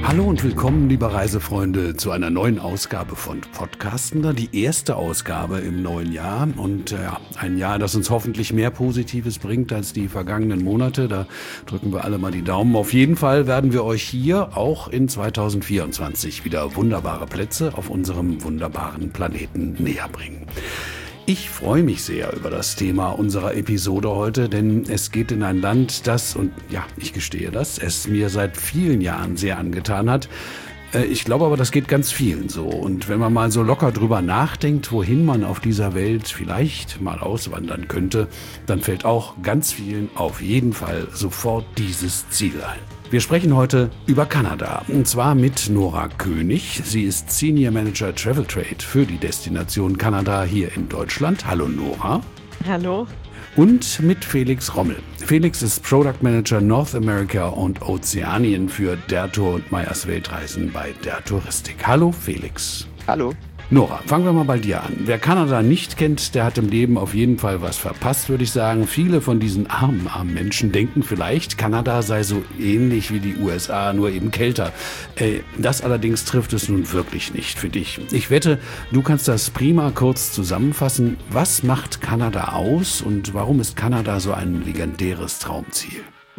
Hallo und willkommen, liebe Reisefreunde, zu einer neuen Ausgabe von Podcastender. Die erste Ausgabe im neuen Jahr und ein Jahr, das uns hoffentlich mehr Positives bringt als die vergangenen Monate. Da drücken wir alle mal die Daumen. Auf jeden Fall werden wir euch hier auch in 2024 wieder wunderbare Plätze auf unserem wunderbaren Planeten näher bringen. Ich freue mich sehr über das Thema unserer Episode heute, denn es geht in ein Land, das, und ja, ich gestehe das, es mir seit vielen Jahren sehr angetan hat. Ich glaube aber, das geht ganz vielen so. Und wenn man mal so locker drüber nachdenkt, wohin man auf dieser Welt vielleicht mal auswandern könnte, dann fällt auch ganz vielen auf jeden Fall sofort dieses Ziel ein. Wir sprechen heute über Kanada, und zwar mit Nora König. Sie ist Senior Manager Travel Trade für die Destination Kanada hier in Deutschland. Hallo Nora. Hallo. Und mit Felix Rommel. Felix ist Product Manager North America und Ozeanien für der Tour und Meyers Weltreisen bei der Touristik. Hallo Felix. Hallo. Nora, fangen wir mal bei dir an. Wer Kanada nicht kennt, der hat im Leben auf jeden Fall was verpasst, würde ich sagen. Viele von diesen armen Menschen denken vielleicht, Kanada sei so ähnlich wie die USA, nur eben kälter. Das allerdings trifft es nun wirklich nicht für dich. Ich wette, du kannst das prima kurz zusammenfassen. Was macht Kanada aus und warum ist Kanada so ein legendäres Traumziel?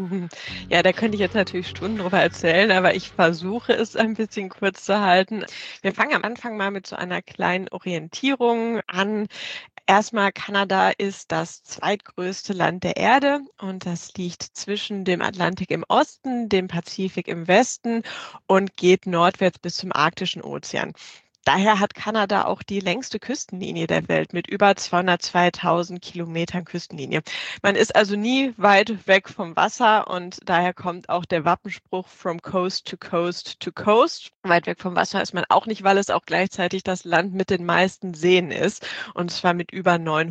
Ja, da könnte ich jetzt natürlich Stunden drüber erzählen, aber ich versuche es ein bisschen kurz zu halten. Wir fangen am Anfang mal mit so einer kleinen Orientierung an. Erstmal, Kanada ist das zweitgrößte Land der Erde und das liegt zwischen dem Atlantik im Osten, dem Pazifik im Westen und geht nordwärts bis zum Arktischen Ozean. Daher hat Kanada auch die längste Küstenlinie der Welt mit über 202.000 Kilometern Küstenlinie. Man ist also nie weit weg vom Wasser und daher kommt auch der Wappenspruch from coast to coast to coast. Weit weg vom Wasser ist man auch nicht, weil es auch gleichzeitig das Land mit den meisten Seen ist und zwar mit über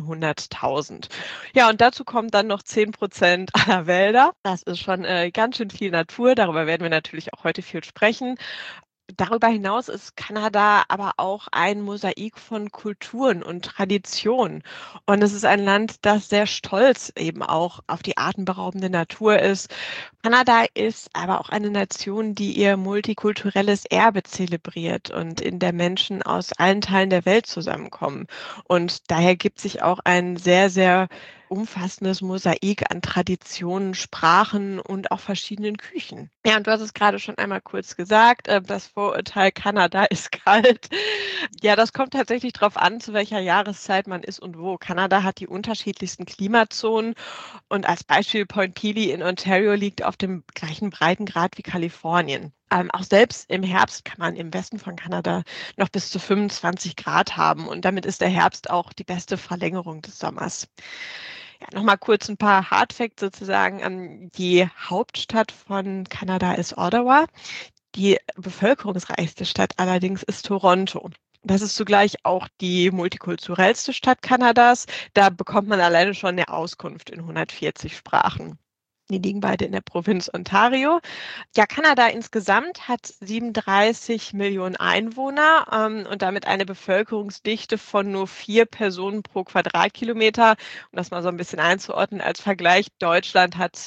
900.000. Ja, und dazu kommt dann noch 10% aller Wälder. Das ist schon ganz schön viel Natur. Darüber werden wir natürlich auch heute viel sprechen. Darüber hinaus ist Kanada aber auch ein Mosaik von Kulturen und Traditionen. Und es ist ein Land, das sehr stolz eben auch auf die atemberaubende Natur ist. Kanada ist aber auch eine Nation, die ihr multikulturelles Erbe zelebriert und in der Menschen aus allen Teilen der Welt zusammenkommen. Und daher gibt sich auch ein sehr, sehr umfassendes Mosaik an Traditionen, Sprachen und auch verschiedenen Küchen. Ja, und du hast es gerade schon einmal kurz gesagt, das Vorurteil Kanada ist kalt. Ja, das kommt tatsächlich darauf an, zu welcher Jahreszeit man ist und wo. Kanada hat die unterschiedlichsten Klimazonen und als Beispiel Point Pelee in Ontario liegt auf dem gleichen Breitengrad wie Kalifornien. Auch selbst im Herbst kann man im Westen von Kanada noch bis zu 25 Grad haben und damit ist der Herbst auch die beste Verlängerung des Sommers. Ja, nochmal kurz ein paar Hardfacts sozusagen. Die Hauptstadt von Kanada ist Ottawa. Die bevölkerungsreichste Stadt allerdings ist Toronto. Das ist zugleich auch die multikulturellste Stadt Kanadas. Da bekommt man alleine schon eine Auskunft in 140 Sprachen. Die liegen beide in der Provinz Ontario. Ja, Kanada insgesamt hat 37 Millionen Einwohner und damit eine Bevölkerungsdichte von nur 4 Personen pro Quadratkilometer. Um das mal so ein bisschen einzuordnen, als Vergleich, Deutschland hat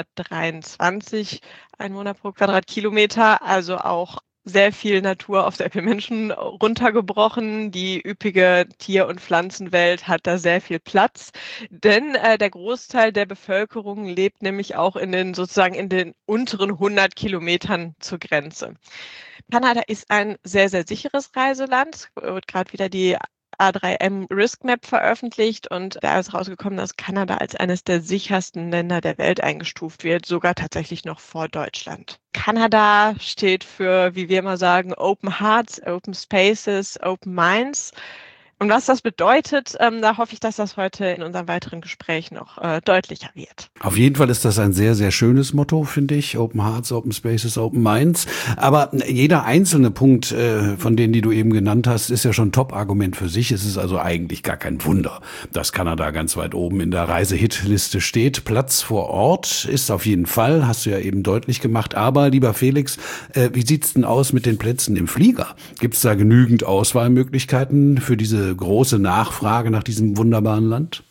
223 Einwohner pro Quadratkilometer, also auch sehr viel Natur auf sehr viele Menschen runtergebrochen. Die üppige Tier- und Pflanzenwelt hat da sehr viel Platz, denn der Großteil der Bevölkerung lebt nämlich auch in den unteren 100 Kilometern zur Grenze. Kanada ist ein sehr, sehr sicheres Reiseland. Es wird gerade wieder die A3M Risk Map veröffentlicht und da ist rausgekommen, dass Kanada als eines der sichersten Länder der Welt eingestuft wird, sogar tatsächlich noch vor Deutschland. Kanada steht für, wie wir immer sagen, Open Hearts, Open Spaces, Open Minds. Und was das bedeutet, da hoffe ich, dass das heute in unserem weiteren Gespräch noch deutlicher wird. Auf jeden Fall ist das ein sehr, sehr schönes Motto, finde ich. Open Hearts, Open Spaces, Open Minds. Aber jeder einzelne Punkt von denen, die du eben genannt hast, ist ja schon ein Top-Argument für sich. Es ist also eigentlich gar kein Wunder, dass Kanada ganz weit oben in der Reise-Hit-Liste steht. Platz vor Ort ist auf jeden Fall, hast du ja eben deutlich gemacht. Aber, lieber Felix, wie sieht's denn aus mit den Plätzen im Flieger? Gibt's da genügend Auswahlmöglichkeiten für diese große Nachfrage nach diesem wunderbaren Land?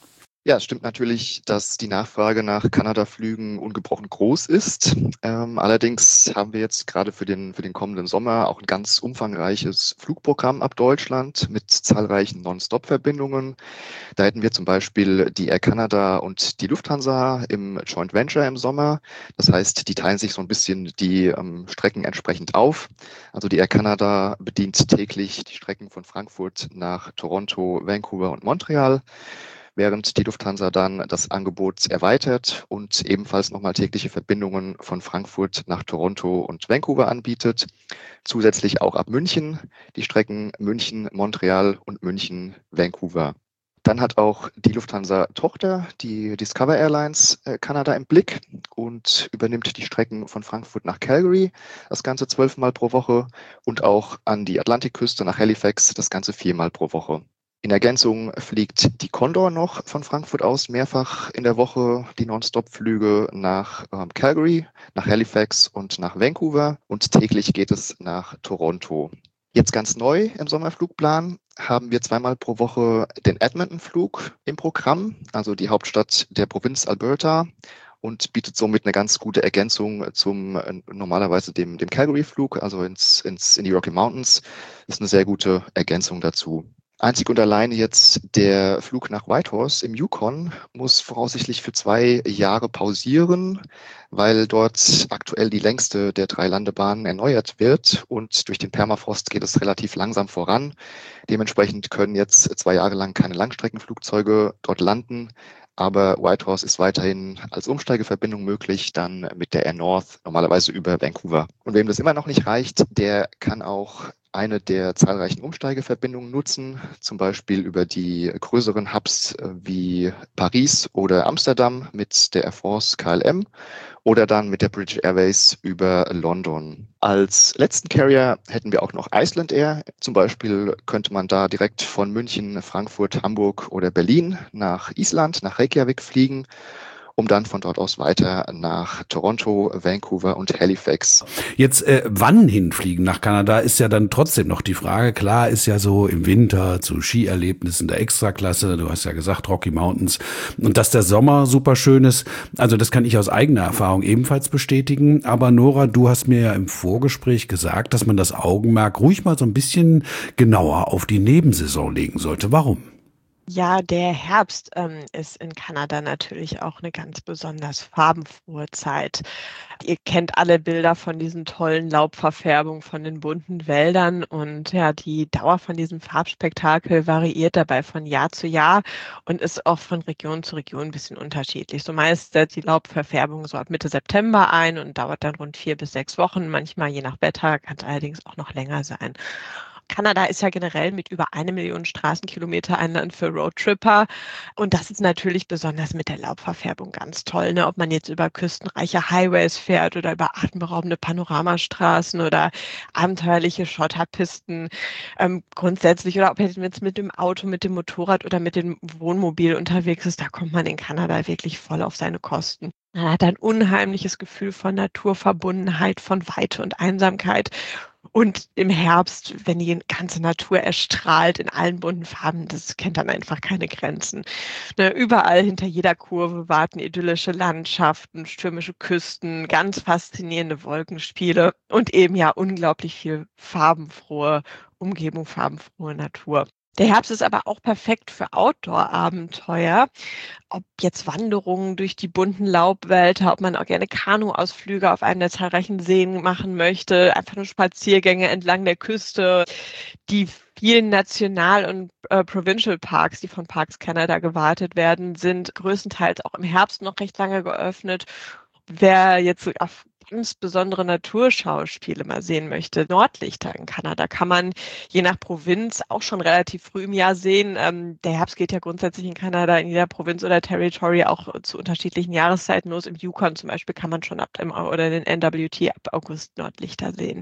Ja, es stimmt natürlich, dass die Nachfrage nach Kanada-Flügen ungebrochen groß ist. Allerdings haben wir jetzt gerade für den kommenden Sommer auch ein ganz umfangreiches Flugprogramm ab Deutschland mit zahlreichen Non-Stop-Verbindungen. Da hätten wir zum Beispiel die Air Canada und die Lufthansa im Joint Venture im Sommer. Das heißt, die teilen sich so ein bisschen die Strecken entsprechend auf. Also die Air Canada bedient täglich die Strecken von Frankfurt nach Toronto, Vancouver und Montreal, während die Lufthansa dann das Angebot erweitert und ebenfalls nochmal tägliche Verbindungen von Frankfurt nach Toronto und Vancouver anbietet. Zusätzlich auch ab München die Strecken München, Montreal und München, Vancouver. Dann hat auch die Lufthansa-Tochter, die Discover Airlines, Kanada im Blick und übernimmt die Strecken von Frankfurt nach Calgary, das Ganze 12 Mal pro Woche, und auch an die Atlantikküste nach Halifax, das Ganze 4 Mal pro Woche. In Ergänzung fliegt die Condor noch von Frankfurt aus mehrfach in der Woche die Non-Stop-Flüge nach Calgary, nach Halifax und nach Vancouver, und täglich geht es nach Toronto. Jetzt ganz neu im Sommerflugplan haben wir 2-mal pro Woche den Edmonton-Flug im Programm, also die Hauptstadt der Provinz Alberta, und bietet somit eine ganz gute Ergänzung zum normalerweise dem Calgary-Flug, also in die Rocky Mountains. Das ist eine sehr gute Ergänzung dazu. Einzig und alleine jetzt der Flug nach Whitehorse im Yukon muss voraussichtlich für 2 Jahre pausieren, weil dort aktuell die längste der 3 Landebahnen erneuert wird und durch den Permafrost geht es relativ langsam voran. Dementsprechend können jetzt 2 Jahre lang keine Langstreckenflugzeuge dort landen, aber Whitehorse ist weiterhin als Umsteigeverbindung möglich, dann mit der Air North, normalerweise über Vancouver. Und wem das immer noch nicht reicht, der kann auch eine der zahlreichen Umsteigeverbindungen nutzen, zum Beispiel über die größeren Hubs wie Paris oder Amsterdam mit der Air France KLM oder dann mit der British Airways über London. Als letzten Carrier hätten wir auch noch Iceland Air. Zum Beispiel könnte man da direkt von München, Frankfurt, Hamburg oder Berlin nach Island, nach Reykjavik fliegen, um dann von dort aus weiter nach Toronto, Vancouver und Halifax. Jetzt, wann hinfliegen nach Kanada ist ja dann trotzdem noch die Frage. Klar ist ja so im Winter zu Skierlebnissen der Extraklasse. Du hast ja gesagt Rocky Mountains. Und dass der Sommer super schön ist, also das kann ich aus eigener Erfahrung ebenfalls bestätigen. Aber Nora, du hast mir ja im Vorgespräch gesagt, dass man das Augenmerk ruhig mal so ein bisschen genauer auf die Nebensaison legen sollte. Warum? Ja, der Herbst ist in Kanada natürlich auch eine ganz besonders farbenfrohe Zeit. Ihr kennt alle Bilder von diesen tollen Laubverfärbungen von den bunten Wäldern und ja, die Dauer von diesem Farbspektakel variiert dabei von Jahr zu Jahr und ist auch von Region zu Region ein bisschen unterschiedlich. So meist setzt die Laubverfärbung so ab Mitte September ein und dauert dann rund 4 bis 6 Wochen. Manchmal, je nach Wetter, kann es allerdings auch noch länger sein. Kanada ist ja generell mit über 1 Million Straßenkilometer ein Land für Roadtripper. Und das ist natürlich besonders mit der Laubverfärbung ganz toll, ne? Ob man jetzt über küstenreiche Highways fährt oder über atemberaubende Panoramastraßen oder abenteuerliche Schotterpisten grundsätzlich. Oder ob man jetzt mit dem Auto, mit dem Motorrad oder mit dem Wohnmobil unterwegs ist, da kommt man in Kanada wirklich voll auf seine Kosten. Man hat ein unheimliches Gefühl von Naturverbundenheit, von Weite und Einsamkeit. Und im Herbst, wenn die ganze Natur erstrahlt in allen bunten Farben, das kennt dann einfach keine Grenzen. Ne, überall hinter jeder Kurve warten idyllische Landschaften, stürmische Küsten, ganz faszinierende Wolkenspiele und eben ja unglaublich viel farbenfrohe Umgebung, farbenfrohe Natur. Der Herbst ist aber auch perfekt für Outdoor-Abenteuer. Ob jetzt Wanderungen durch die bunten Laubwälder, ob man auch gerne Kanuausflüge auf einem der zahlreichen Seen machen möchte, einfach nur Spaziergänge entlang der Küste, die vielen National- und Provincial Parks, die von Parks Canada gewartet werden, sind größtenteils auch im Herbst noch recht lange geöffnet. Wer jetzt so auf ganz besondere Naturschauspiele mal sehen möchte, Nordlichter in Kanada kann man je nach Provinz auch schon relativ früh im Jahr sehen. Der Herbst geht ja grundsätzlich in Kanada in jeder Provinz oder Territory auch zu unterschiedlichen Jahreszeiten los. Im Yukon zum Beispiel kann man schon oder den NWT ab August Nordlichter sehen.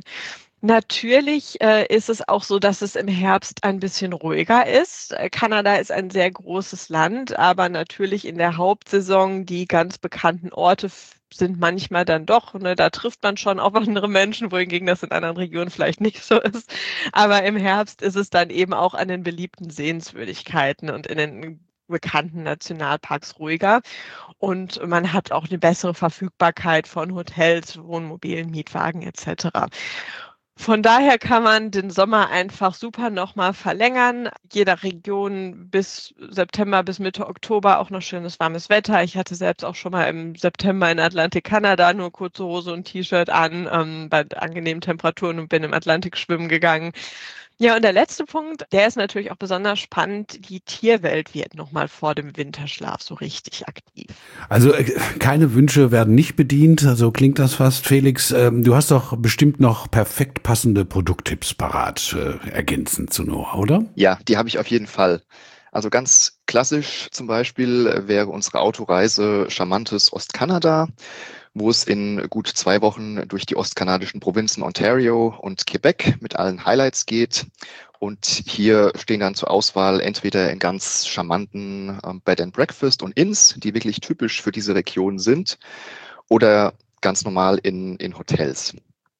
Natürlich ist es auch so, dass es im Herbst ein bisschen ruhiger ist. Kanada ist ein sehr großes Land, aber natürlich in der Hauptsaison die ganz bekannten Orte sind manchmal dann doch, ne, da trifft man schon auf andere Menschen, wohingegen das in anderen Regionen vielleicht nicht so ist. Aber im Herbst ist es dann eben auch an den beliebten Sehenswürdigkeiten und in den bekannten Nationalparks ruhiger. Und man hat auch eine bessere Verfügbarkeit von Hotels, Wohnmobilen, Mietwagen etc. Von daher kann man den Sommer einfach super nochmal verlängern. Jeder Region bis September, bis Mitte Oktober auch noch schönes warmes Wetter. Ich hatte selbst auch schon mal im September in Atlantik, Kanada, nur kurze Hose und T-Shirt an, bei angenehmen Temperaturen und bin im Atlantik schwimmen gegangen. Ja, und der letzte Punkt, der ist natürlich auch besonders spannend. Die Tierwelt wird nochmal vor dem Winterschlaf so richtig aktiv. Also keine Wünsche werden nicht bedient, so klingt das fast. Felix, du hast doch bestimmt noch perfekt passende Produkttipps parat, ergänzend zu Noah, oder? Ja, die habe ich auf jeden Fall. Also ganz klassisch zum Beispiel wäre unsere Autoreise charmantes Ostkanada, wo es in gut 2 Wochen durch die ostkanadischen Provinzen Ontario und Quebec mit allen Highlights geht. Und hier stehen dann zur Auswahl entweder in ganz charmanten Bed and Breakfast und Inns, die wirklich typisch für diese Region sind, oder ganz normal in Hotels.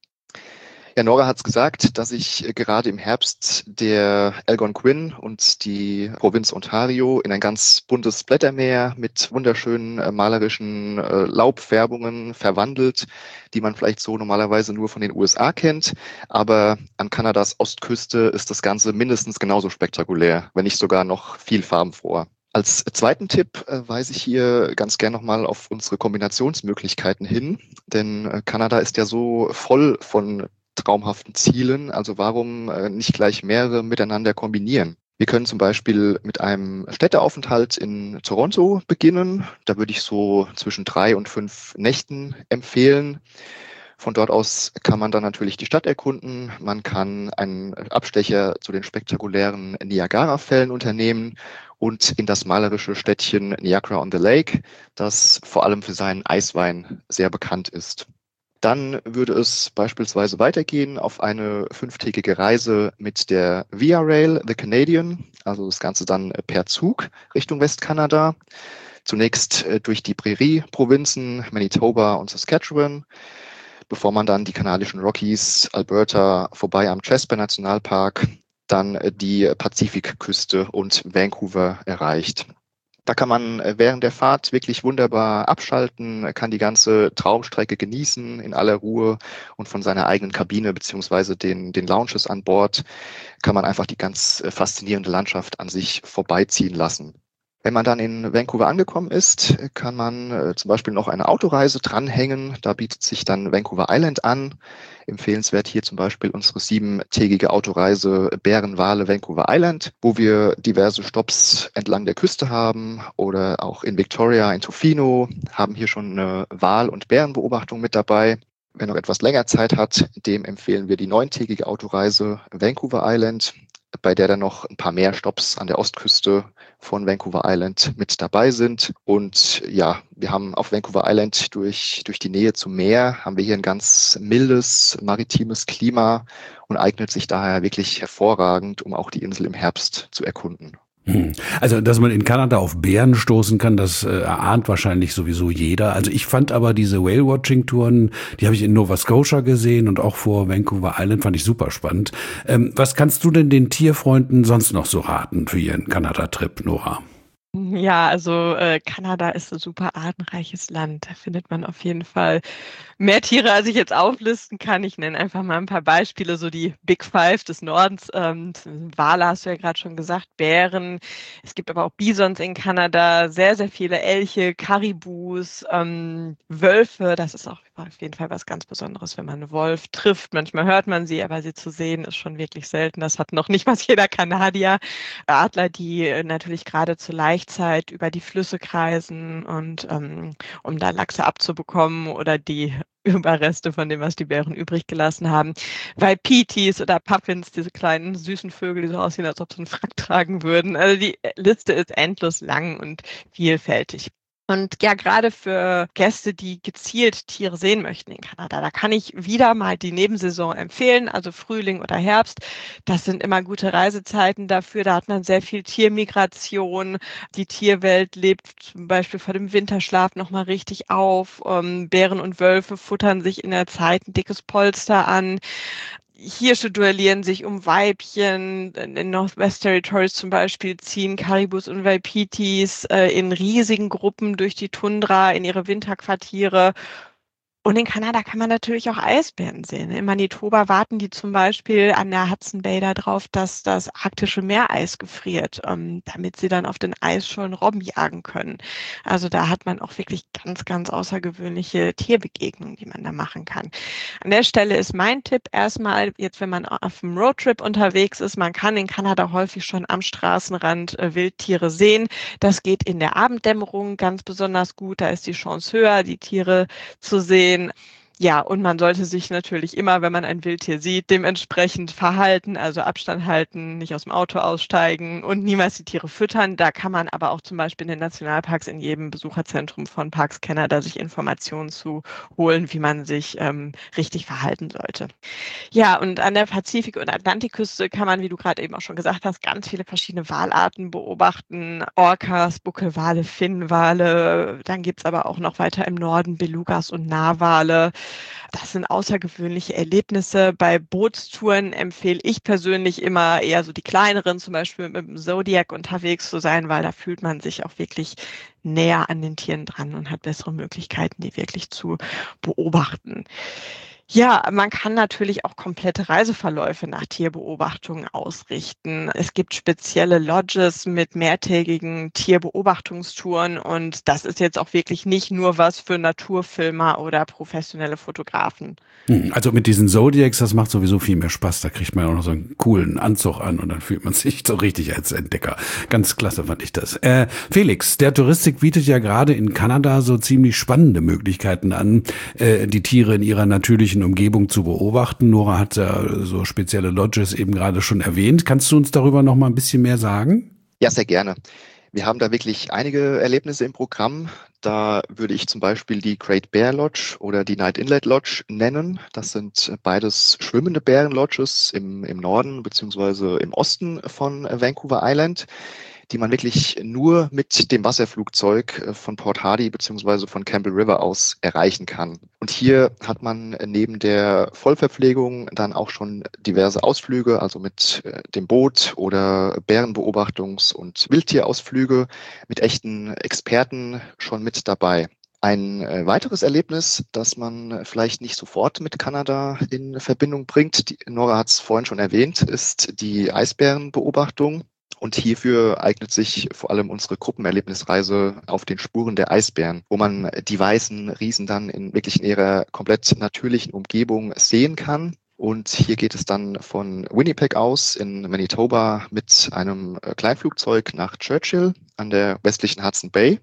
Ja, Nora hat es gesagt, dass ich gerade im Herbst der Algonquin und die Provinz Ontario in ein ganz buntes Blättermeer mit wunderschönen malerischen Laubfärbungen verwandelt, die man vielleicht so normalerweise nur von den USA kennt. Aber an Kanadas Ostküste ist das Ganze mindestens genauso spektakulär, wenn nicht sogar noch viel farbenfroher. Als zweiten Tipp weise ich hier ganz gern nochmal auf unsere Kombinationsmöglichkeiten hin, denn Kanada ist ja so voll von traumhaften Zielen, also warum nicht gleich mehrere miteinander kombinieren? Wir können zum Beispiel mit einem Städteaufenthalt in Toronto beginnen. Da würde ich so zwischen 3 und 5 Nächten empfehlen. Von dort aus kann man dann natürlich die Stadt erkunden. Man kann einen Abstecher zu den spektakulären Niagara-Fällen unternehmen und in das malerische Städtchen Niagara-on-the-Lake, das vor allem für seinen Eiswein sehr bekannt ist. Dann würde es beispielsweise weitergehen auf eine 5-tägige Reise mit der Via Rail, The Canadian, also das Ganze dann per Zug Richtung Westkanada. Zunächst durch die Prärie-Provinzen Manitoba und Saskatchewan, bevor man dann die kanadischen Rockies, Alberta, vorbei am Jasper Nationalpark, dann die Pazifikküste und Vancouver erreicht. Da kann man während der Fahrt wirklich wunderbar abschalten, kann die ganze Traumstrecke genießen in aller Ruhe und von seiner eigenen Kabine beziehungsweise den Lounges an Bord kann man einfach die ganz faszinierende Landschaft an sich vorbeiziehen lassen. Wenn man dann in Vancouver angekommen ist, kann man zum Beispiel noch eine Autoreise dranhängen. Da bietet sich dann Vancouver Island an. Empfehlenswert hier zum Beispiel unsere 7-tägige Autoreise Bärenwale Vancouver Island, wo wir diverse Stopps entlang der Küste haben oder auch in Victoria, in Tofino, haben hier schon eine Wal- und Bärenbeobachtung mit dabei. Wer noch etwas länger Zeit hat, dem empfehlen wir die 9-tägige Autoreise Vancouver Island, bei der dann noch ein paar mehr Stopps an der Ostküste von Vancouver Island mit dabei sind. Und ja, wir haben auf Vancouver Island durch die Nähe zum Meer, haben wir hier ein ganz mildes, maritimes Klima und eignet sich daher wirklich hervorragend, um auch die Insel im Herbst zu erkunden. Also, dass man in Kanada auf Bären stoßen kann, das erahnt wahrscheinlich sowieso jeder. Also ich fand aber diese Whale-Watching-Touren, die habe ich in Nova Scotia gesehen und auch vor Vancouver Island, fand ich super spannend. Was kannst du denn den Tierfreunden sonst noch so raten für ihren Kanada-Trip, Nora? Ja, also Kanada ist ein super artenreiches Land. Da findet man auf jeden Fall mehr Tiere, als ich jetzt auflisten kann. Ich nenne einfach mal ein paar Beispiele, so die Big Five des Nordens. Wale hast du ja gerade schon gesagt, Bären. Es gibt aber auch Bisons in Kanada, sehr, sehr viele Elche, Karibus, Wölfe. Das ist auch auf jeden Fall was ganz Besonderes, wenn man einen Wolf trifft. Manchmal hört man sie, aber sie zu sehen ist schon wirklich selten. Das hat noch nicht mal jeder Kanadier. Adler, die natürlich gerade zur Laichzeit über die Flüsse kreisen und um da Lachse abzubekommen oder die Überreste von dem, was die Bären übrig gelassen haben. Waipitis oder Puffins, diese kleinen süßen Vögel, die so aussehen, als ob sie einen Frack tragen würden. Also die Liste ist endlos lang und vielfältig. Und ja, gerade für Gäste, die gezielt Tiere sehen möchten in Kanada, da kann ich wieder mal die Nebensaison empfehlen, also Frühling oder Herbst. Das sind immer gute Reisezeiten dafür. Da hat man sehr viel Tiermigration. Die Tierwelt lebt zum Beispiel vor dem Winterschlaf nochmal richtig auf. Bären und Wölfe futtern sich in der Zeit ein dickes Polster an. Hirsche duellieren sich um Weibchen. In Northwest Territories zum Beispiel ziehen Karibus und Waipitis in riesigen Gruppen durch die Tundra in ihre Winterquartiere. Und in Kanada kann man natürlich auch Eisbären sehen. In Manitoba warten die zum Beispiel an der Hudson Bay darauf, dass das arktische Meereis gefriert, damit sie dann auf den Eisschollen Robben jagen können. Also da hat man auch wirklich ganz, ganz außergewöhnliche Tierbegegnungen, die man da machen kann. An der Stelle ist mein Tipp erstmal, jetzt wenn man auf einem Roadtrip unterwegs ist, man kann in Kanada häufig schon am Straßenrand Wildtiere sehen. Das geht in der Abenddämmerung ganz besonders gut. Da ist die Chance höher, die Tiere zu sehen. Ja, und man sollte sich natürlich immer, wenn man ein Wildtier sieht, dementsprechend verhalten, also Abstand halten, nicht aus dem Auto aussteigen und niemals die Tiere füttern. Da kann man aber auch zum Beispiel in den Nationalparks, in jedem Besucherzentrum von Parks Canada sich Informationen zu holen, wie man sich richtig verhalten sollte. Ja, und an der Pazifik- und Atlantikküste kann man, wie du gerade eben auch schon gesagt hast, ganz viele verschiedene Walarten beobachten. Orcas, Buckelwale, Finnwale. Dann gibt es aber auch noch weiter im Norden Belugas und Narwale. Das sind außergewöhnliche Erlebnisse. Bei Bootstouren empfehle ich persönlich immer eher so die kleineren, zum Beispiel mit dem Zodiac unterwegs zu sein, weil da fühlt man sich auch wirklich näher an den Tieren dran und hat bessere Möglichkeiten, die wirklich zu beobachten. Ja, man kann natürlich auch komplette Reiseverläufe nach Tierbeobachtungen ausrichten. Es gibt spezielle Lodges mit mehrtägigen Tierbeobachtungstouren und das ist jetzt auch wirklich nicht nur was für Naturfilmer oder professionelle Fotografen. Also mit diesen Zodiacs, das macht sowieso viel mehr Spaß. Da kriegt man auch noch so einen coolen Anzug an und dann fühlt man sich so richtig als Entdecker. Ganz klasse fand ich das. Felix, der Touristik bietet ja gerade in Kanada so ziemlich spannende Möglichkeiten an, die Tiere in ihrer natürlichen Umgebung zu beobachten. Nora hat ja so spezielle Lodges eben gerade schon erwähnt. Kannst du uns darüber noch mal ein bisschen mehr sagen? Ja, sehr gerne. Wir haben da wirklich einige Erlebnisse im Programm. Da würde ich zum Beispiel die Great Bear Lodge oder die Night Inlet Lodge nennen. Das sind beides schwimmende Bärenlodges im Norden beziehungsweise im Osten von Vancouver Island, die man wirklich nur mit dem Wasserflugzeug von Port Hardy beziehungsweise von Campbell River aus erreichen kann. Und hier hat man neben der Vollverpflegung dann auch schon diverse Ausflüge, also mit dem Boot oder Bärenbeobachtungs- und Wildtierausflüge mit echten Experten schon mit dabei. Ein weiteres Erlebnis, das man vielleicht nicht sofort mit Kanada in Verbindung bringt, Nora hat es vorhin schon erwähnt, ist die Eisbärenbeobachtung. Und hierfür eignet sich vor allem unsere Gruppenerlebnisreise auf den Spuren der Eisbären, wo man die weißen Riesen dann wirklich in ihrer komplett natürlichen Umgebung sehen kann. Und hier geht es dann von Winnipeg aus in Manitoba mit einem Kleinflugzeug nach Churchill an der westlichen Hudson Bay.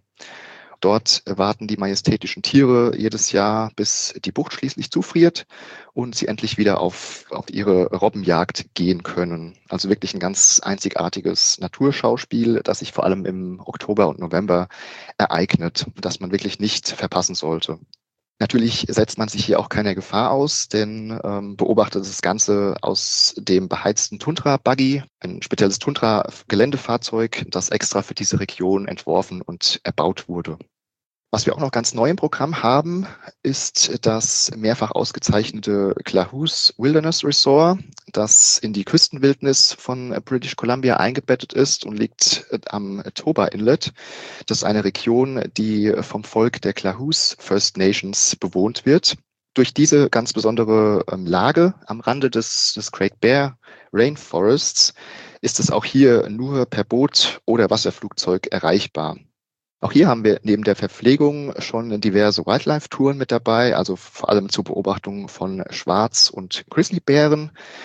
Dort warten die majestätischen Tiere jedes Jahr, bis die Bucht schließlich zufriert und sie endlich wieder auf ihre Robbenjagd gehen können. Also wirklich ein ganz einzigartiges Naturschauspiel, das sich vor allem im Oktober und November ereignet, das man wirklich nicht verpassen sollte. Natürlich setzt man sich hier auch keiner Gefahr aus, denn beobachtet das Ganze aus dem beheizten Tundra-Buggy, ein spezielles Tundra-Geländefahrzeug, das extra für diese Region entworfen und erbaut wurde. Was wir auch noch ganz neu im Programm haben, ist das mehrfach ausgezeichnete Clahous Wilderness Resort, das in die Küstenwildnis von British Columbia eingebettet ist und liegt am Toba Inlet. Das ist eine Region, die vom Volk der Clahous First Nations bewohnt wird. Durch diese ganz besondere Lage am Rande des Great Bear Rainforests ist es auch hier nur per Boot oder Wasserflugzeug erreichbar. Auch hier haben wir neben der Verpflegung schon diverse Wildlife-Touren mit dabei, also vor allem zur Beobachtung von Schwarz- und Grizzlybären.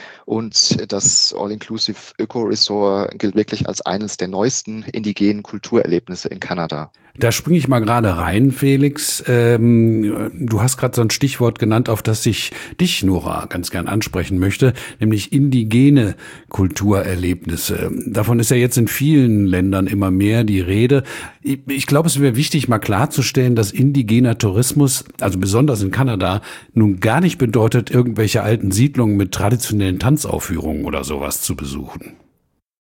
Und das All-Inclusive Öko-Resort gilt wirklich als eines der neuesten indigenen Kulturerlebnisse in Kanada. Da springe ich mal gerade rein, Felix. Du hast gerade so ein Stichwort genannt, auf das ich dich, Nora, ganz gern ansprechen möchte, nämlich indigene Kulturerlebnisse. Davon ist ja jetzt in vielen Ländern immer mehr die Rede. Ich glaube, es wäre wichtig, mal klarzustellen, dass indigener Tourismus, also besonders in Kanada, nun gar nicht bedeutet, irgendwelche alten Siedlungen mit traditionellen Tanzaufführungen oder sowas zu besuchen.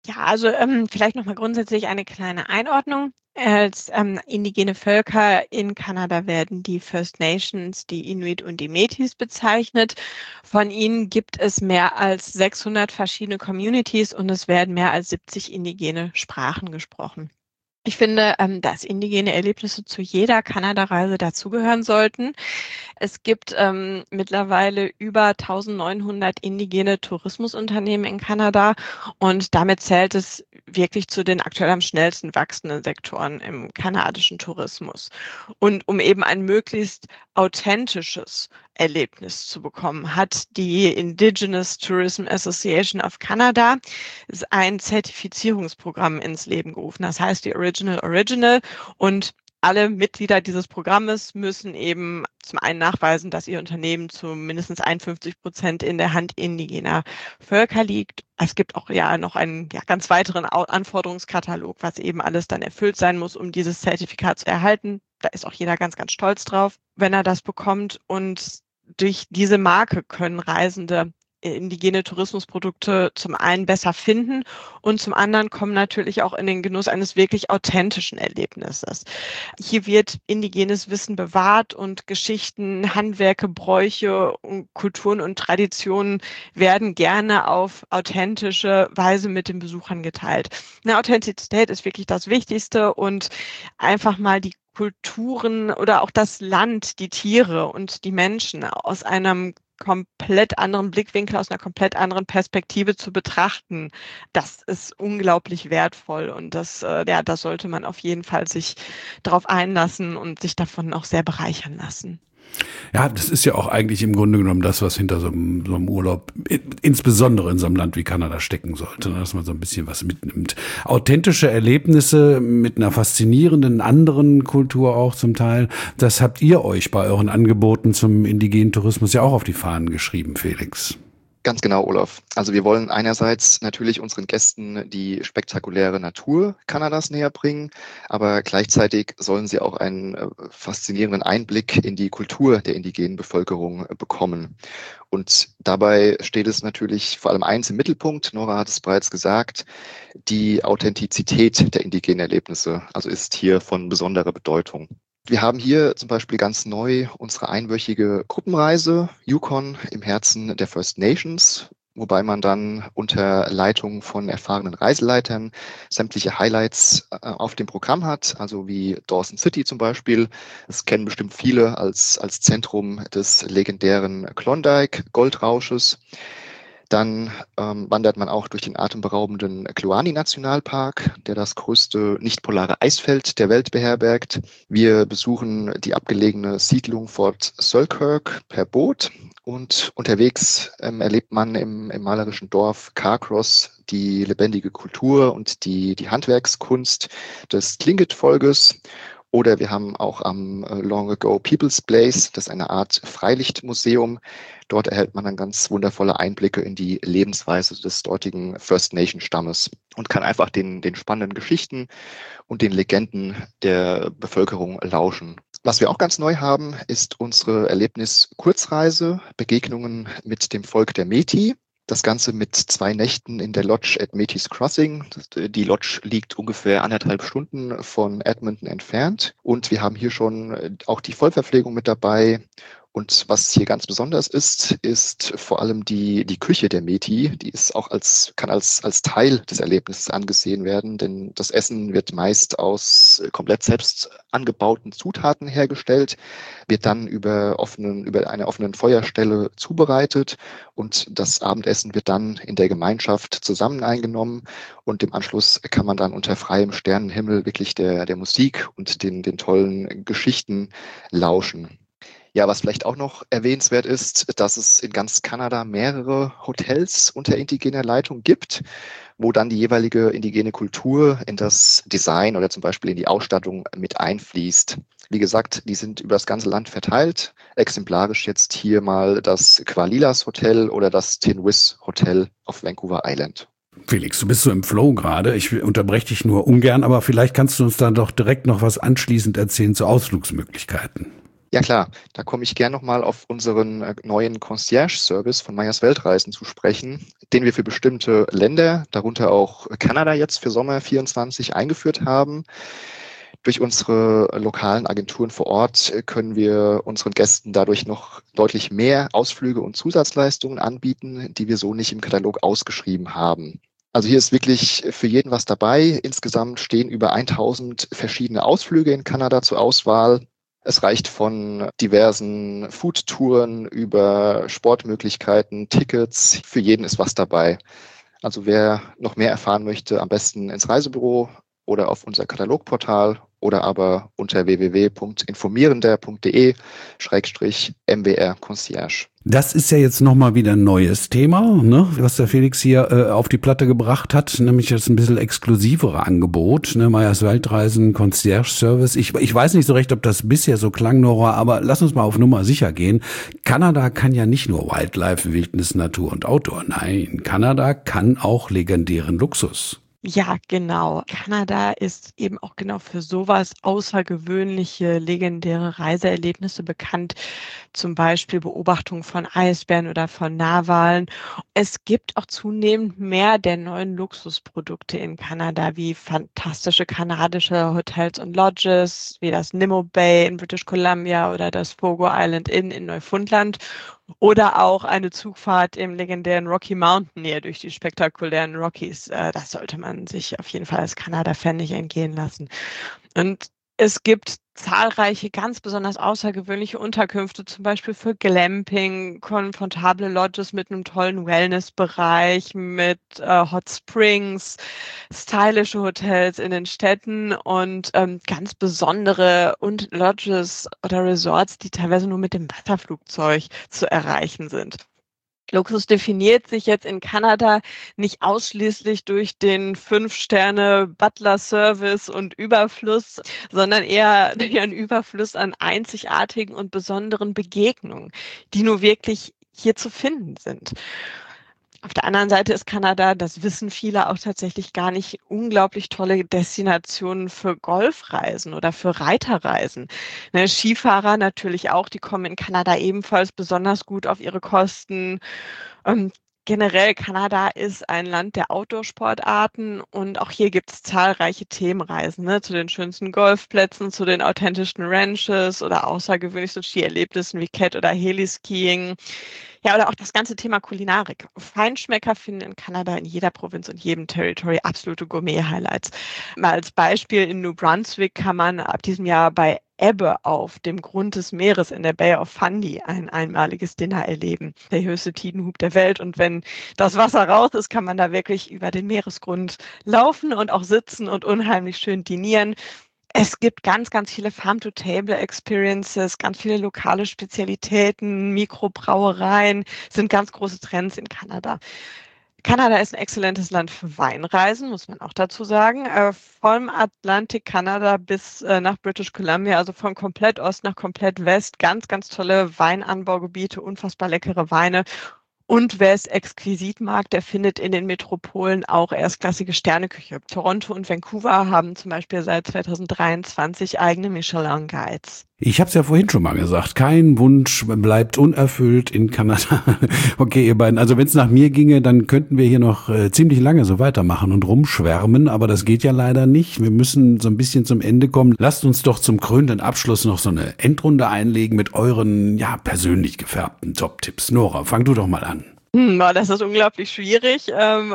Ja, also vielleicht nochmal grundsätzlich eine kleine Einordnung. Als indigene Völker in Kanada werden die First Nations, die Inuit und die Métis bezeichnet. Von ihnen gibt es mehr als 600 verschiedene Communities und es werden mehr als 70 indigene Sprachen gesprochen. Ich finde, dass indigene Erlebnisse zu jeder Kanada-Reise dazugehören sollten. Es gibt mittlerweile über 1900 indigene Tourismusunternehmen in Kanada und damit zählt es wirklich zu den aktuell am schnellsten wachsenden Sektoren im kanadischen Tourismus. Und um eben ein möglichst authentisches Erlebnis zu bekommen, hat die Indigenous Tourism Association of Canada ein Zertifizierungsprogramm ins Leben gerufen. Das heißt die Original und alle Mitglieder dieses Programmes müssen eben zum einen nachweisen, dass ihr Unternehmen zu mindestens 51% in der Hand indigener Völker liegt. Es gibt auch ja noch einen ganz weiteren Anforderungskatalog, was eben alles dann erfüllt sein muss, um dieses Zertifikat zu erhalten. Da ist auch jeder ganz, ganz stolz drauf, wenn er das bekommt. Und durch diese Marke können Reisende indigene Tourismusprodukte zum einen besser finden und zum anderen kommen natürlich auch in den Genuss eines wirklich authentischen Erlebnisses. Hier wird indigenes Wissen bewahrt und Geschichten, Handwerke, Bräuche, Kulturen und Traditionen werden gerne auf authentische Weise mit den Besuchern geteilt. Eine Authentizität ist wirklich das Wichtigste und einfach mal die Kulturen oder auch das Land, die Tiere und die Menschen aus einem komplett anderen Blickwinkel, aus einer komplett anderen Perspektive zu betrachten, das ist unglaublich wertvoll und das sollte man auf jeden Fall sich darauf einlassen und sich davon auch sehr bereichern lassen. Ja, das ist ja auch eigentlich im Grunde genommen das, was hinter so einem Urlaub, insbesondere in so einem Land wie Kanada, stecken sollte, dass man so ein bisschen was mitnimmt. Authentische Erlebnisse mit einer faszinierenden anderen Kultur auch zum Teil, das habt ihr euch bei euren Angeboten zum indigenen Tourismus ja auch auf die Fahnen geschrieben, Felix. Ganz genau, Olaf. Also wir wollen einerseits natürlich unseren Gästen die spektakuläre Natur Kanadas näher bringen, aber gleichzeitig sollen sie auch einen faszinierenden Einblick in die Kultur der indigenen Bevölkerung bekommen. Und dabei steht es natürlich vor allem eins im Mittelpunkt, Nora hat es bereits gesagt, die Authentizität der indigenen Erlebnisse, also ist hier von besonderer Bedeutung. Wir haben hier zum Beispiel ganz neu unsere einwöchige Gruppenreise Yukon im Herzen der First Nations, wobei man dann unter Leitung von erfahrenen Reiseleitern sämtliche Highlights auf dem Programm hat, also wie Dawson City zum Beispiel. Das kennen bestimmt viele als Zentrum des legendären Klondike-Goldrausches. Dann wandert man auch durch den atemberaubenden Kluane-Nationalpark, der das größte nicht-polare Eisfeld der Welt beherbergt. Wir besuchen die abgelegene Siedlung Fort Selkirk per Boot und unterwegs erlebt man im malerischen Dorf Carcross die lebendige Kultur und die Handwerkskunst des Tlingit-Volkes. Oder wir haben auch am Long Ago People's Place, das ist eine Art Freilichtmuseum. Dort erhält man dann ganz wundervolle Einblicke in die Lebensweise des dortigen First Nation Stammes und kann einfach den spannenden Geschichten und den Legenden der Bevölkerung lauschen. Was wir auch ganz neu haben, ist unsere Erlebnis-Kurzreise, Begegnungen mit dem Volk der Métis. Das Ganze mit 2 Nächten in der Lodge at Métis Crossing. Die Lodge liegt ungefähr 1,5 Stunden von Edmonton entfernt. Und wir haben hier schon auch die Vollverpflegung mit dabei. Und was hier ganz besonders ist vor allem die Küche der Métis. Die ist auch kann als Teil des Erlebnisses angesehen werden, denn das Essen wird meist aus komplett selbst angebauten Zutaten hergestellt, wird dann über einer offenen Feuerstelle zubereitet und das Abendessen wird dann in der Gemeinschaft zusammen eingenommen und im Anschluss kann man dann unter freiem Sternenhimmel wirklich der Musik und den tollen Geschichten lauschen. Ja, was vielleicht auch noch erwähnenswert ist, dass es in ganz Kanada mehrere Hotels unter indigener Leitung gibt, wo dann die jeweilige indigene Kultur in das Design oder zum Beispiel in die Ausstattung mit einfließt. Wie gesagt, die sind über das ganze Land verteilt. Exemplarisch jetzt hier mal das Qualilas Hotel oder das Tinwis Hotel auf Vancouver Island. Felix, du bist so im Flow gerade. Ich unterbreche dich nur ungern, aber vielleicht kannst du uns dann doch direkt noch was anschließend erzählen zu Ausflugsmöglichkeiten. Ja klar, da komme ich gern nochmal auf unseren neuen Concierge-Service von Meyers Weltreisen zu sprechen, den wir für bestimmte Länder, darunter auch Kanada jetzt für Sommer 24 eingeführt haben. Durch unsere lokalen Agenturen vor Ort können wir unseren Gästen dadurch noch deutlich mehr Ausflüge und Zusatzleistungen anbieten, die wir so nicht im Katalog ausgeschrieben haben. Also hier ist wirklich für jeden was dabei. Insgesamt stehen über 1000 verschiedene Ausflüge in Kanada zur Auswahl. Es reicht von diversen Foodtouren über Sportmöglichkeiten, Tickets. Für jeden ist was dabei. Also wer noch mehr erfahren möchte, am besten ins Reisebüro oder auf unser Katalogportal oder aber unter www.informierender.de/MWR Concierge. Das ist ja jetzt nochmal wieder ein neues Thema, ne, was der Felix hier auf die Platte gebracht hat, nämlich jetzt ein bisschen exklusivere Angebot, ne, Meyers Weltreisen, Concierge Service. Ich weiß nicht so recht, ob das bisher so klang, Nora, aber lass uns mal auf Nummer sicher gehen. Kanada kann ja nicht nur Wildlife, Wildnis, Natur und Outdoor. Nein, Kanada kann auch legendären Luxus. Ja, genau. Kanada ist eben auch genau für sowas außergewöhnliche, legendäre Reiseerlebnisse bekannt, zum Beispiel Beobachtung von Eisbären oder von Narwalen. Es gibt auch zunehmend mehr der neuen Luxusprodukte in Kanada, wie fantastische kanadische Hotels und Lodges, wie das Nimmo Bay in British Columbia oder das Fogo Island Inn in Neufundland. Oder auch eine Zugfahrt im legendären Rocky Mountain näher durch die spektakulären Rockies. Das sollte man sich auf jeden Fall als Kanada-Fan nicht entgehen lassen. Und es gibt zahlreiche ganz besonders außergewöhnliche Unterkünfte, zum Beispiel für Glamping, komfortable Lodges mit einem tollen Wellnessbereich, mit Hot Springs, stylische Hotels in den Städten und ganz besondere und Lodges oder Resorts, die teilweise nur mit dem Wasserflugzeug zu erreichen sind. Luxus definiert sich jetzt in Kanada nicht ausschließlich durch den 5-Sterne-Butler-Service und Überfluss, sondern eher ein Überfluss an einzigartigen und besonderen Begegnungen, die nur wirklich hier zu finden sind. Auf der anderen Seite ist Kanada, das wissen viele auch tatsächlich gar nicht, unglaublich tolle Destinationen für Golfreisen oder für Reiterreisen. Ne, Skifahrer natürlich auch, die kommen in Kanada ebenfalls besonders gut auf ihre Kosten. Ähm, Generell, Kanada ist ein Land der Outdoor-Sportarten und auch hier gibt es zahlreiche Themenreisen, ne, zu den schönsten Golfplätzen, zu den authentischen Ranches oder außergewöhnlichsten Skierlebnissen wie Cat- oder Heliskiing. Ja, oder auch das ganze Thema Kulinarik. Feinschmecker finden in Kanada in jeder Provinz und jedem Territory absolute Gourmet-Highlights. Mal als Beispiel, in New Brunswick kann man ab diesem Jahr bei Ebbe auf dem Grund des Meeres in der Bay of Fundy ein einmaliges Dinner erleben. Der höchste Tidenhub der Welt. Und wenn das Wasser raus ist, kann man da wirklich über den Meeresgrund laufen und auch sitzen und unheimlich schön dinieren. Es gibt ganz, ganz viele Farm-to-Table-Experiences, ganz viele lokale Spezialitäten, Mikrobrauereien sind ganz große Trends in Kanada. Kanada ist ein exzellentes Land für Weinreisen, muss man auch dazu sagen. Vom Atlantik Kanada bis nach British Columbia, also von komplett Ost nach komplett West, ganz, ganz tolle Weinanbaugebiete, unfassbar leckere Weine. Und wer es exquisit mag, der findet in den Metropolen auch erstklassige Sterneküche. Toronto und Vancouver haben zum Beispiel seit 2023 eigene Michelin-Guides. Ich habe es ja vorhin schon mal gesagt, kein Wunsch bleibt unerfüllt in Kanada. Okay, ihr beiden, also wenn es nach mir ginge, dann könnten wir hier noch ziemlich lange so weitermachen und rumschwärmen, aber das geht ja leider nicht. Wir müssen so ein bisschen zum Ende kommen. Lasst uns doch zum krönenden Abschluss noch so eine Endrunde einlegen mit euren, ja, persönlich gefärbten Top-Tipps. Nora, fang du doch mal an. Das ist unglaublich schwierig.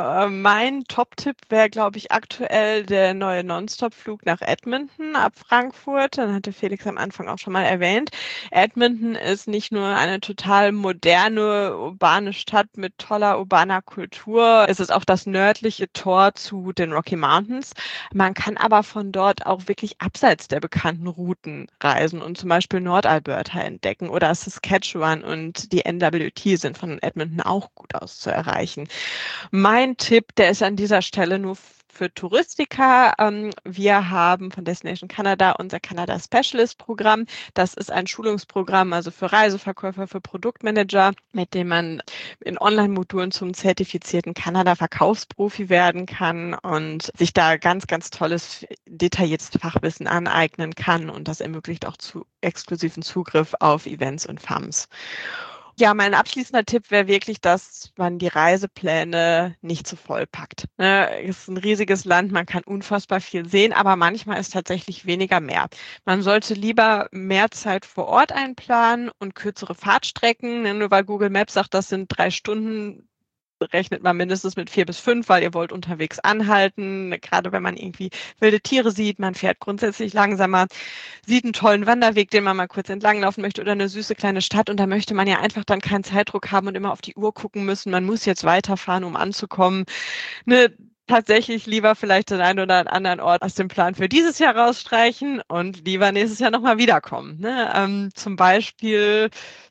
Mein Top-Tipp wäre, glaube ich, aktuell der neue Nonstop-Flug nach Edmonton ab Frankfurt. Dann hatte Felix am Anfang auch schon mal erwähnt. Edmonton ist nicht nur eine total moderne, urbane Stadt mit toller urbaner Kultur. Es ist auch das nördliche Tor zu den Rocky Mountains. Man kann aber von dort auch wirklich abseits der bekannten Routen reisen und zum Beispiel Nordalberta entdecken oder Saskatchewan und die NWT sind von Edmonton auch gut aus zu erreichen. Mein Tipp, der ist an dieser Stelle nur für Touristiker. Wir haben von Destination Canada unser Canada Specialist Programm. Das ist ein Schulungsprogramm, also für Reiseverkäufer, für Produktmanager, mit dem man in Online-Modulen zum zertifizierten Canada-Verkaufsprofi werden kann und sich da ganz, ganz tolles, detailliertes Fachwissen aneignen kann. Und das ermöglicht auch exklusiven Zugriff auf Events und FAMs. Ja, mein abschließender Tipp wäre wirklich, dass man die Reisepläne nicht zu voll packt. Es ist ein riesiges Land, man kann unfassbar viel sehen, aber manchmal ist tatsächlich weniger mehr. Man sollte lieber mehr Zeit vor Ort einplanen und kürzere Fahrtstrecken. Nur weil Google Maps sagt, das sind 3 Stunden, rechnet man mindestens mit 4 bis 5, weil ihr wollt unterwegs anhalten. Gerade wenn man irgendwie wilde Tiere sieht, man fährt grundsätzlich langsamer, sieht einen tollen Wanderweg, den man mal kurz entlanglaufen möchte oder eine süße kleine Stadt und da möchte man ja einfach dann keinen Zeitdruck haben und immer auf die Uhr gucken müssen. Man muss jetzt weiterfahren, um anzukommen. Tatsächlich lieber vielleicht den einen oder anderen Ort aus dem Plan für dieses Jahr rausstreichen und lieber nächstes Jahr nochmal wiederkommen. Zum Beispiel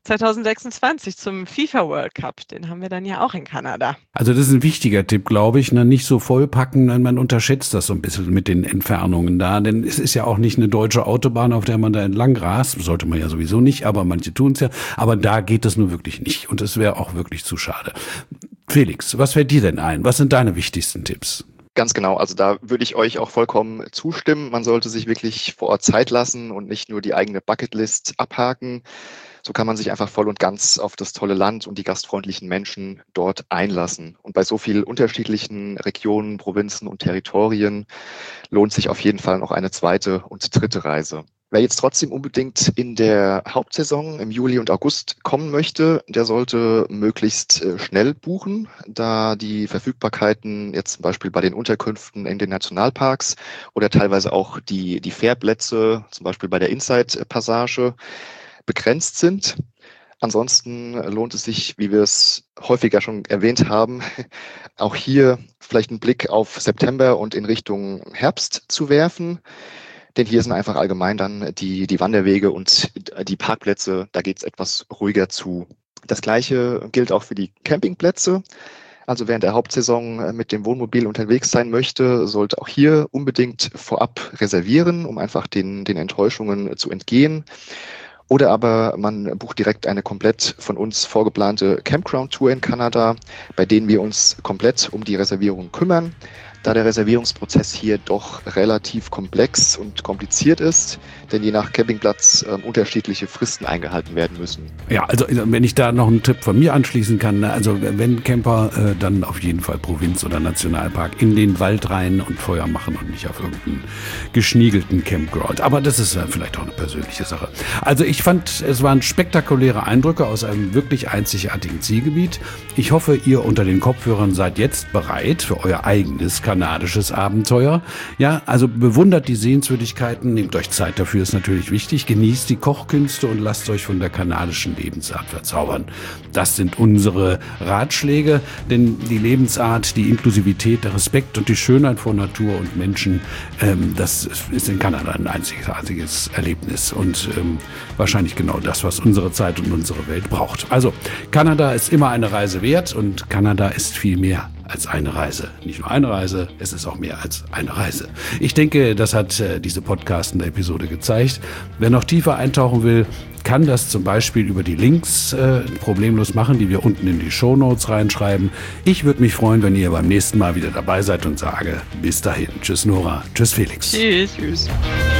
2026 zum FIFA World Cup. Den haben wir dann ja auch in Kanada. Also das ist ein wichtiger Tipp, glaube ich. Nicht so vollpacken, man unterschätzt das so ein bisschen mit den Entfernungen da. Denn es ist ja auch nicht eine deutsche Autobahn, auf der man da entlang rast. Sollte man ja sowieso nicht, aber manche tun es ja. Aber da geht es nur wirklich nicht. Und es wäre auch wirklich zu schade. Felix, was fällt dir denn ein? Was sind deine wichtigsten Tipps? Ganz genau, also da würde ich euch auch vollkommen zustimmen. Man sollte sich wirklich vor Ort Zeit lassen und nicht nur die eigene Bucketlist abhaken. So kann man sich einfach voll und ganz auf das tolle Land und die gastfreundlichen Menschen dort einlassen. Und bei so vielen unterschiedlichen Regionen, Provinzen und Territorien lohnt sich auf jeden Fall noch eine 2. und 3. Reise. Wer jetzt trotzdem unbedingt in der Hauptsaison im Juli und August kommen möchte, der sollte möglichst schnell buchen, da die Verfügbarkeiten jetzt zum Beispiel bei den Unterkünften in den Nationalparks oder teilweise auch die Fährplätze, zum Beispiel bei der Inside-Passage, begrenzt sind. Ansonsten lohnt es sich, wie wir es häufiger schon erwähnt haben, auch hier vielleicht einen Blick auf September und in Richtung Herbst zu werfen. Denn hier sind einfach allgemein dann die Wanderwege und die Parkplätze, da geht es etwas ruhiger zu. Das Gleiche gilt auch für die Campingplätze. Also während der Hauptsaison mit dem Wohnmobil unterwegs sein möchte, sollte auch hier unbedingt vorab reservieren, um einfach den Enttäuschungen zu entgehen. Oder aber man bucht direkt eine komplett von uns vorgeplante Campground-Tour in Kanada, bei denen wir uns komplett um die Reservierung kümmern. Da der Reservierungsprozess hier doch relativ komplex und kompliziert ist, denn je nach Campingplatz unterschiedliche Fristen eingehalten werden müssen. Ja, also wenn ich da noch einen Tipp von mir anschließen kann, also wenn Camper, dann auf jeden Fall Provinz oder Nationalpark in den Wald rein und Feuer machen und nicht auf irgendeinen geschniegelten Campground. Aber das ist vielleicht auch eine persönliche Sache. Also ich fand, es waren spektakuläre Eindrücke aus einem wirklich einzigartigen Zielgebiet. Ich hoffe, ihr unter den Kopfhörern seid jetzt bereit für euer eigenes kanadisches Abenteuer. Ja, also bewundert die Sehenswürdigkeiten, nehmt euch Zeit dafür, ist natürlich wichtig, genießt die Kochkünste und lasst euch von der kanadischen Lebensart verzaubern. Das sind unsere Ratschläge, denn die Lebensart, die Inklusivität, der Respekt und die Schönheit von Natur und Menschen, das ist in Kanada ein einzigartiges Erlebnis und wahrscheinlich genau das, was unsere Zeit und unsere Welt braucht. Also, Kanada ist immer eine Reise wert und Kanada ist viel mehr als eine Reise. Nicht nur eine Reise, es ist auch mehr als eine Reise. Ich denke, das hat diese podcastende Episode gezeigt. Wer noch tiefer eintauchen will, kann das zum Beispiel über die Links problemlos machen, die wir unten in die Shownotes reinschreiben. Ich würde mich freuen, wenn ihr beim nächsten Mal wieder dabei seid und sage, bis dahin. Tschüss Nora, tschüss Felix. Tschüss.